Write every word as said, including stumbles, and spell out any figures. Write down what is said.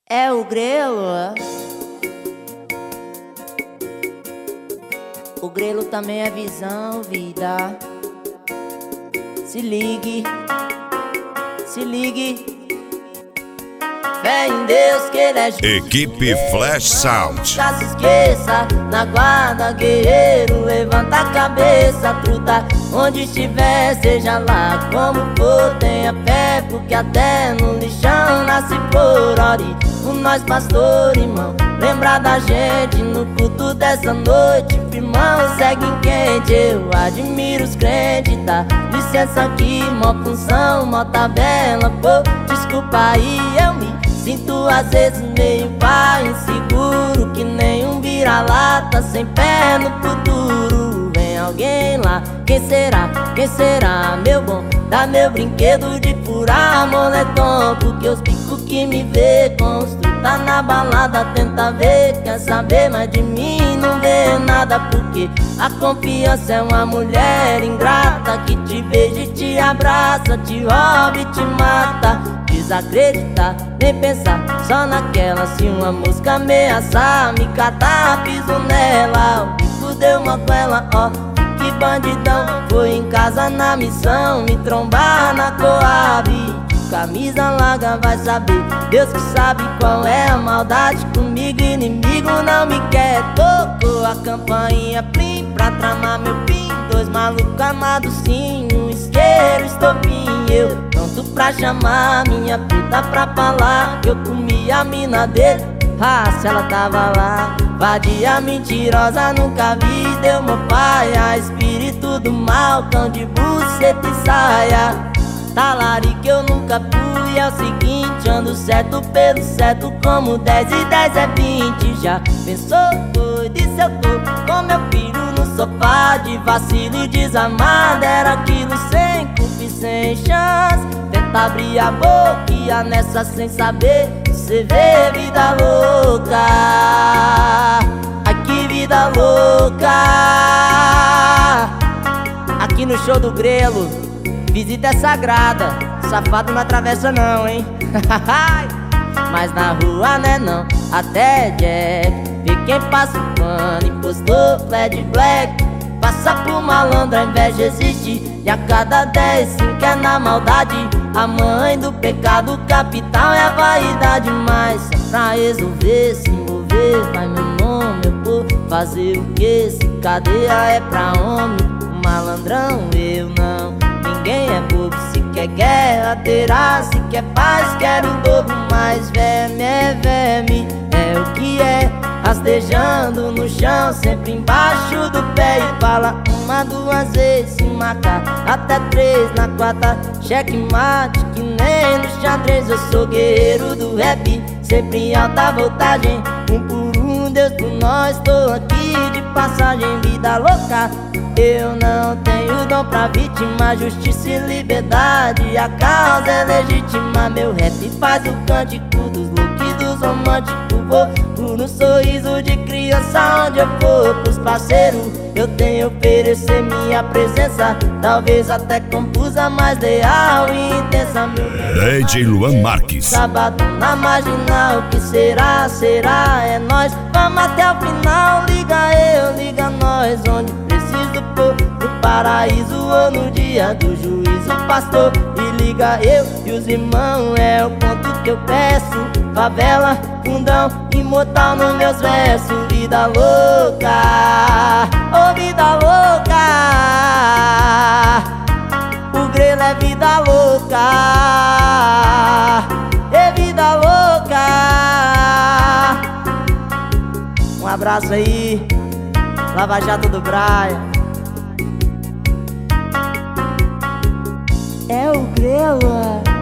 É o grelo. O grelo também é visão, vida. Se ligue, se ligue. Fé em Deus que ele é justo. Equipe Flash Sound. Já se esqueça, na guarda, guerreiro, levanta a cabeça, truta. Onde estiver, seja lá como for, tenha fé, porque até no lixão nasce flor. Ore por nós, pastor, irmão, lembra da gente no culto dessa noite. Firmão, segue em quente, eu admiro os crentes, tá? Licença aqui, mó função, mó tabela, pô, desculpa aí, eu me sinto às vezes meio pá, inseguro, que nem um vira-lata sem pé no futuro. Vem alguém lá, quem será, quem será, meu bom? Dá meu brinquedo de furar moletom, porque os picos que me vê construir tá na balada, tenta ver, quer saber mais de mim, não vê nada, porque a confiança é uma mulher ingrata, que te beija e te abraça, te rouba e te mata. Desacreditar, nem pensar só naquela. Se uma mosca ameaçar, me catar, piso nela. O bico deu uma quela, ó, que bandidão. Foi em casa na missão, me trombar na Coab. Camisa larga vai saber, Deus que sabe qual é a maldade. Comigo inimigo não me quer. Tocou a campainha plim pra tramar meu pin. Dois malucos armados sim, um isqueiro, estopim. Eu pronto pra chamar minha preta pra falar que eu comi a mina dele. Ah, se ela tava lá, vadia mentirosa, nunca vi. Deu meu pai, a espírito do mal, cão de buceta e saia. Talarica eu nunca fui, é o seguinte, ando certo pelo certo, como dez e dez é vinte. Já pensou, doido, e se eu tô com meu filho no sofá, de vacilo e desamado, era aquilo sem culpa e sem chance. Tenta abrir a boca e a nessa sem saber, cê vê vida louca. Ai que vida louca. Aqui no show do grelo, visita é sagrada, safado não atravessa não, hein? Mas na rua né não, até Jack vê quem passa o pano e postou flat black. Passa pro malandro, a inveja existe, e a cada dez, cinco é na maldade. A mãe do pecado capital é a vaidade. Mas só pra resolver, se envolver, vai meu nome, eu vou fazer o que? Se cadeia é pra homem, malandrão eu não. Ninguém é bobo, se quer guerra terá, se quer paz quer o dobro. Mas verme é verme, é o que é, rastejando no chão, sempre embaixo do pé. E fala uma, duas vezes, se marcar até três, na quarta checkmate, que nem no xadrez. Eu sou guerreiro do rap, sempre em alta voltagem, um por um, Deus por nós, tô aqui de passagem. Vida louca, eu não tenho dom pra vítima, justiça e liberdade, a causa é legítima. Meu rap faz o cântico dos loucos e dos românticos. Vou por um sorriso de criança onde eu for. Pros parceiros eu tenho a oferecer minha presença, talvez até confusa, mas leal e intensa. D J Luan Marques. Sábado na marginal, que será, será, é nós. Vamos até o final, liga eu, liga nós. Onde preciso pôr, no paraíso ou no dia do juízo, pastor. E liga eu e os irmãos, é o ponto que eu peço. Favela, fundão, imortal nos meus versos. Vida louca, oh vida louca. O grelo é vida louca, é vida louca. Um abraço aí, Lava Jato do Braia. É o grelo.